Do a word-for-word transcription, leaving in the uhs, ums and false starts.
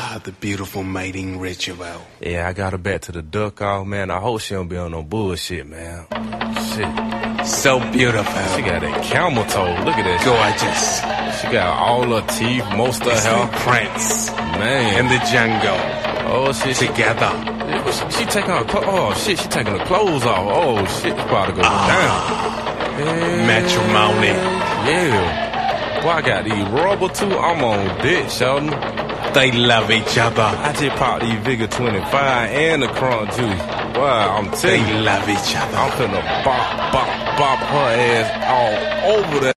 Ah, the beautiful mating ritual. Yeah, I got her back to the duck off, man. I hope she don't be on no bullshit, man. Shit. So beautiful. She got that camel toe. Look at that. Gorgeous. She got all her teeth, most of her hair. Prince. Man. In the jungle. Oh, shit. Together. She, she taking her clothes. Oh, shit. She taking her clothes off. Oh, shit. It's about to go ah. down. Yeah. Matrimony. Yeah. Boy, I got these rubber too. I'm on dick, Sheldon. They love each other. I just popped these Vigor twenty-five and the Crunk juice. Boy, I'm telling you. They love each other. I'm finna bop, bop, bop her ass all over that.